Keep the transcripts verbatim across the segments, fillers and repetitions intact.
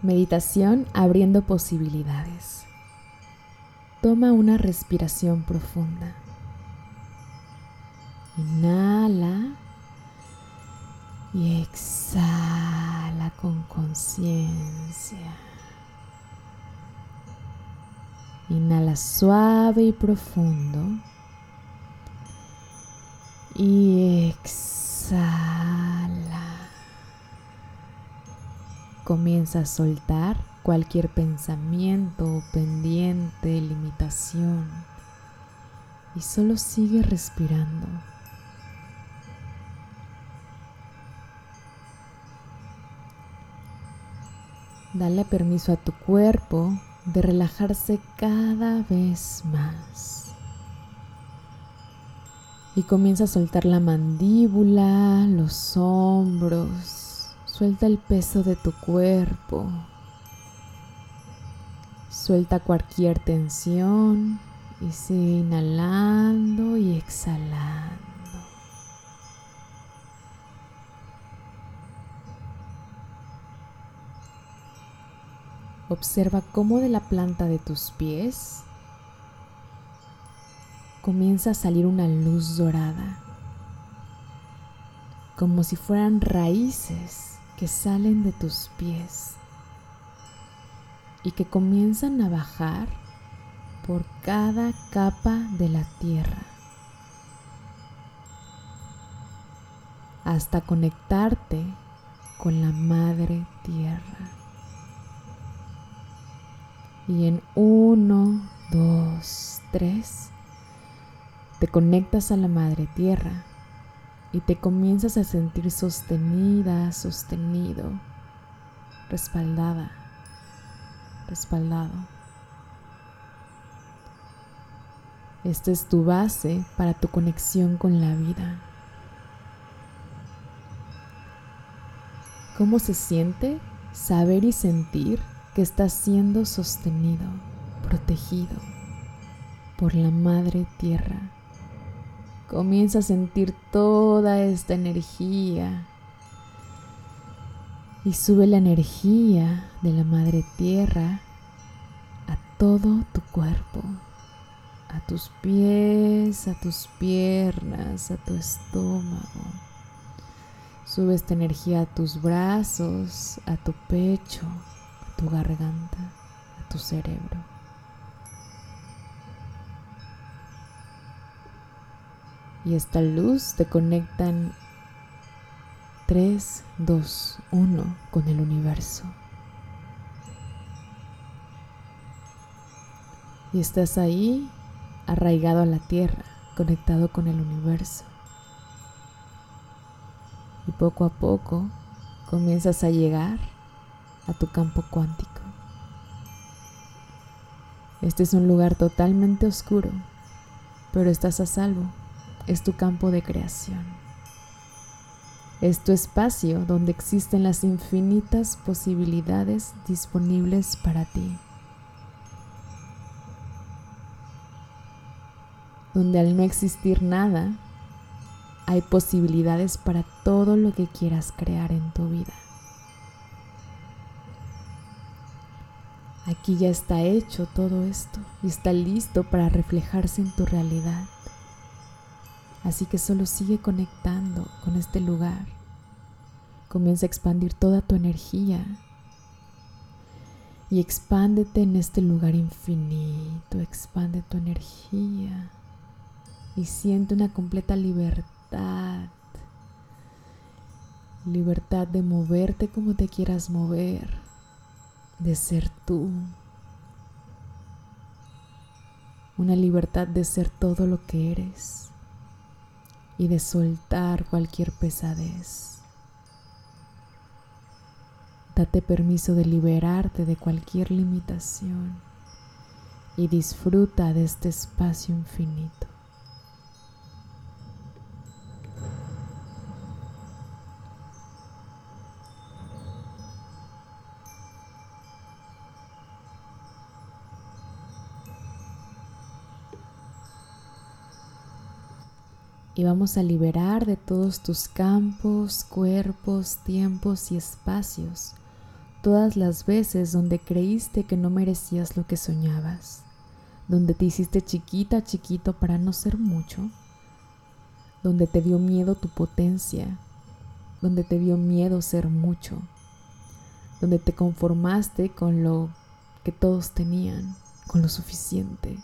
Meditación abriendo posibilidades. Toma una respiración profunda. Inhala y exhala con conciencia. Inhala suave y profundo y exhala. Comienza a soltar cualquier pensamiento, pendiente, limitación y solo sigue respirando. Dale permiso a tu cuerpo de relajarse cada vez más. Y comienza a soltar la mandíbula, los hombros. Suelta el peso de tu cuerpo. Suelta cualquier tensión y sigue inhalando y exhalando. Observa cómo de la planta de tus pies comienza a salir una luz dorada, como si fueran raíces que salen de tus pies y que comienzan a bajar por cada capa de la tierra hasta conectarte con la madre tierra. Y en uno, dos, tres, te conectas a la madre tierra y te comienzas a sentir sostenida, sostenido, respaldada, respaldado. Esta es tu base para tu conexión con la vida. ¿Cómo se siente saber y sentir que estás siendo sostenido, protegido por la madre tierra? Comienza a sentir toda esta energía y sube la energía de la madre tierra a todo tu cuerpo, a tus pies, a tus piernas, a tu estómago. Sube esta energía a tus brazos, a tu pecho, a tu garganta, a tu cerebro. Y esta luz te conecta en tres, dos, uno con el universo. Y estás ahí arraigado a la tierra, conectado con el universo. Y poco a poco comienzas a llegar a tu campo cuántico. Este es un lugar totalmente oscuro, pero estás a salvo. Es tu campo de creación. Es tu espacio donde existen las infinitas posibilidades disponibles para ti. Donde al no existir nada, hay posibilidades para todo lo que quieras crear en tu vida. Aquí ya está hecho todo esto y está listo para reflejarse en tu realidad. Así que solo sigue conectando con este lugar. Comienza a expandir toda tu energía y expándete en este lugar infinito. Expande tu energía y siente una completa libertad. Libertad de moverte como te quieras mover, de ser tú. Una libertad de ser todo lo que eres y de soltar cualquier pesadez. Date permiso de liberarte de cualquier limitación y disfruta de este espacio infinito. Y vamos a liberar de todos tus campos, cuerpos, tiempos y espacios todas las veces donde creíste que no merecías lo que soñabas, donde te hiciste chiquita, chiquito para no ser mucho, donde te dio miedo tu potencia, donde te dio miedo ser mucho, donde te conformaste con lo que todos tenían, con lo suficiente,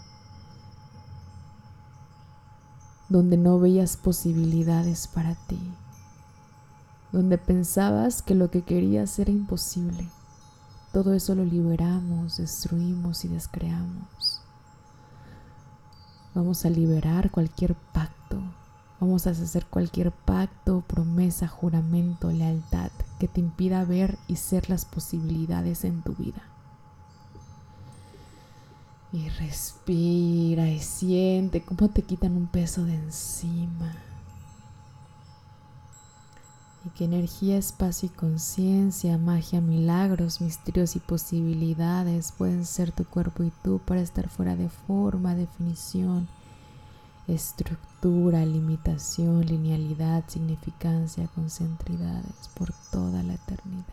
donde no veías posibilidades para ti, donde pensabas que lo que querías era imposible. Todo eso lo liberamos, destruimos y descreamos. Vamos a liberar cualquier pacto. Vamos a deshacer cualquier pacto, promesa, juramento, lealtad que te impida ver y ser las posibilidades en tu vida. Y respira y siente cómo te quitan un peso de encima. Y que energía, espacio y conciencia, magia, milagros, misterios y posibilidades pueden ser tu cuerpo y tú para estar fuera de forma, definición, estructura, limitación, linealidad, significancia, concentridades por toda la eternidad.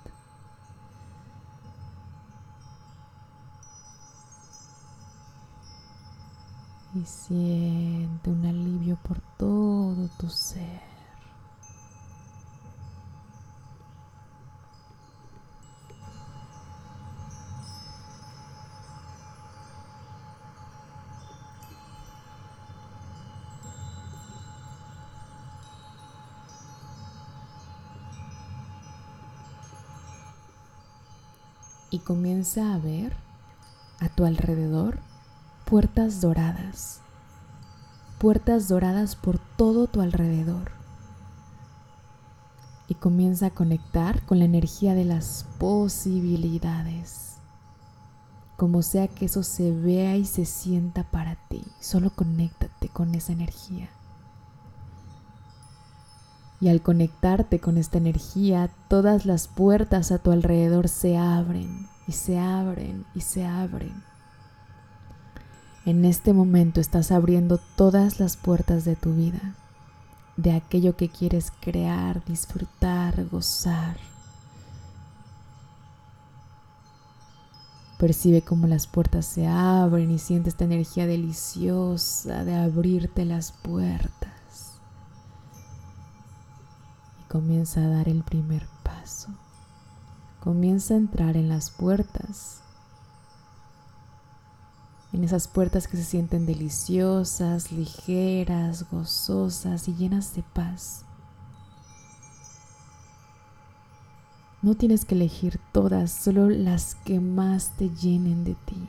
Y siente un alivio por todo tu ser. Y comienza a ver a tu alrededor puertas doradas, puertas doradas por todo tu alrededor. Y comienza a conectar con la energía de las posibilidades. Como sea que eso se vea y se sienta para ti, solo conéctate con esa energía. Y al conectarte con esta energía, todas las puertas a tu alrededor se abren y se abren y se abren. En este momento estás abriendo todas las puertas de tu vida, de aquello que quieres crear, disfrutar, gozar. Percibe cómo las puertas se abren y siente esta energía deliciosa de abrirte las puertas. Comienza a dar el primer paso. Comienza a entrar en las puertas. En esas puertas que se sienten deliciosas, ligeras, gozosas y llenas de paz. No tienes que elegir todas, solo las que más te llenen de ti.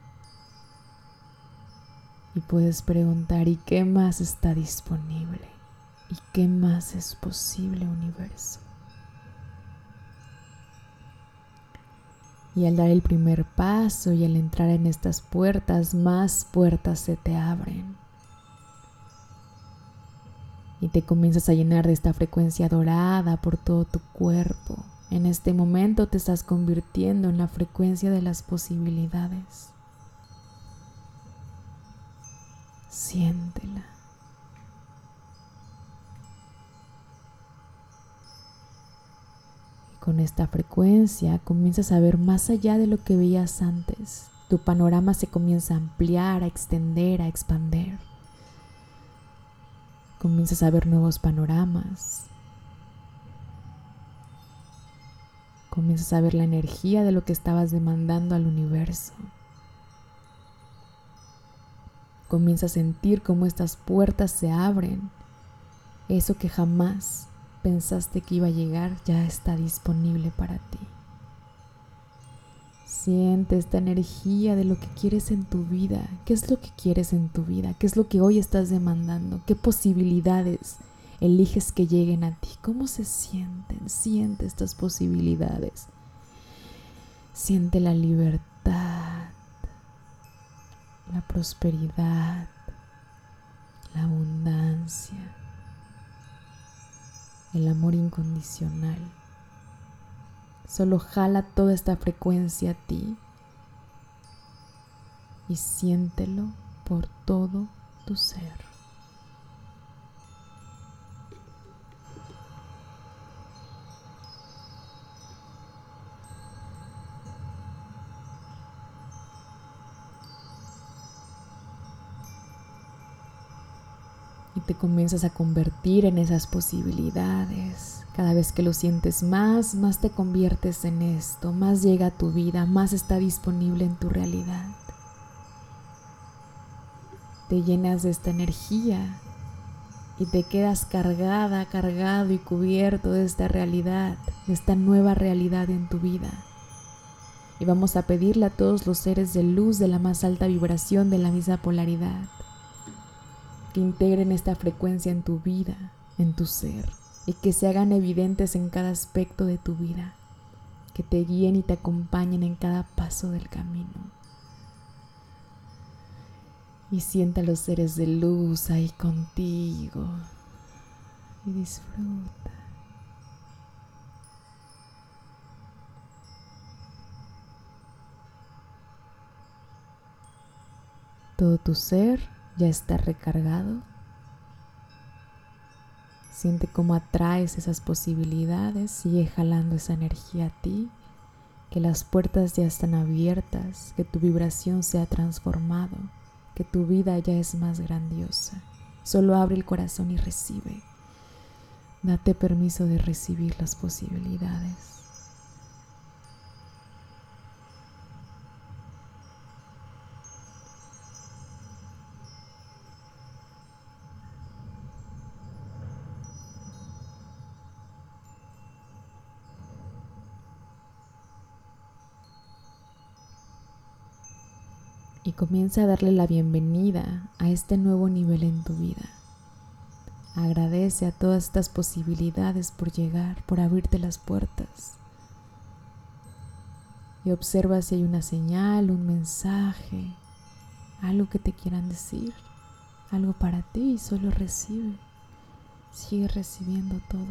Y puedes preguntar, ¿y qué más está disponible? ¿Y qué más es posible, universo? Y al dar el primer paso y al entrar en estas puertas, más puertas se te abren. Y te comienzas a llenar de esta frecuencia dorada por todo tu cuerpo. En este momento te estás convirtiendo en la frecuencia de las posibilidades. Siéntela. Con esta frecuencia comienzas a ver más allá de lo que veías antes. Tu panorama se comienza a ampliar, a extender, a expandir. Comienzas a ver nuevos panoramas. Comienzas a ver la energía de lo que estabas demandando al universo. Comienzas a sentir cómo estas puertas se abren. Eso que jamás pensaste que iba a llegar ya está disponible para ti. Siente esta energía de lo que quieres en tu vida. ¿Qué es lo que quieres en tu vida? ¿Qué es lo que hoy estás demandando? ¿Qué posibilidades eliges que lleguen a ti? ¿Cómo se sienten? Siente estas posibilidades. Siente la libertad, la prosperidad, la abundancia, el amor incondicional. Solo jala toda esta frecuencia a ti y siéntelo por todo tu ser. y te comienzas a convertir en esas posibilidades. Cada vez que lo sientes más, más te conviertes en esto, más llega a tu vida, más está disponible en tu realidad. Te llenas de esta energía y te quedas cargada, cargado y cubierto de esta realidad, de esta nueva realidad en tu vida. Y vamos a pedirle a todos los seres de luz de la más alta vibración, de la misma polaridad, que integren esta frecuencia en tu vida, en tu ser, y que se hagan evidentes en cada aspecto de tu vida, que te guíen y te acompañen en cada paso del camino. Y sienta los seres de luz ahí contigo y disfruta. Todo tu ser ya está recargado. Siente cómo atraes esas posibilidades, sigue jalando esa energía a ti, que las puertas ya están abiertas, que tu vibración se ha transformado, que tu vida ya es más grandiosa. Solo abre el corazón y recibe. Date permiso de recibir las posibilidades. Y comienza a darle la bienvenida a este nuevo nivel en tu vida. Agradece a todas estas posibilidades por llegar, por abrirte las puertas. Y observa si hay una señal, un mensaje, algo que te quieran decir, algo para ti, y solo recibe. Sigue recibiendo todo.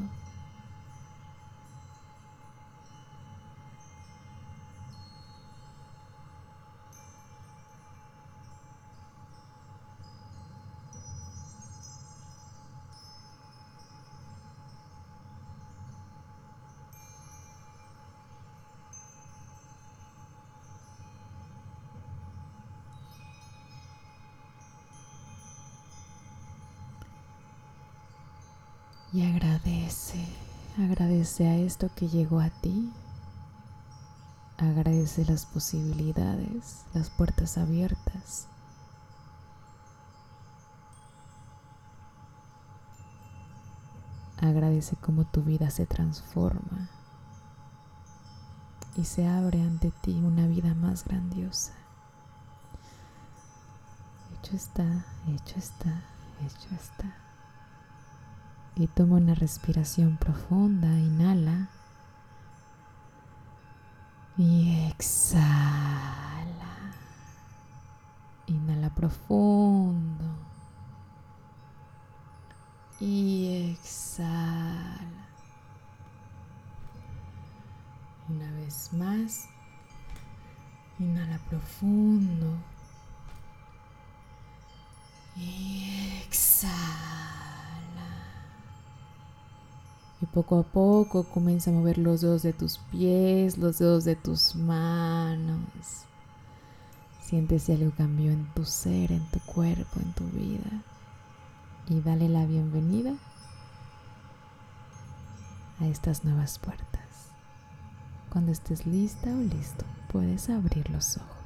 Y agradece, agradece a esto que llegó a ti. Agradece las posibilidades, las puertas abiertas. Agradece cómo tu vida se transforma y se abre ante ti una vida más grandiosa. Hecho está, hecho está, hecho está. Y toma una respiración profunda, inhala y exhala. Inhala profundo y exhala. Una vez más, inhala profundo y exhala. Y poco a poco comienza a mover los dedos de tus pies, los dedos de tus manos. Siente si algo cambió en tu ser, en tu cuerpo, en tu vida. Y dale la bienvenida a estas nuevas puertas. Cuando estés lista o listo, puedes abrir los ojos.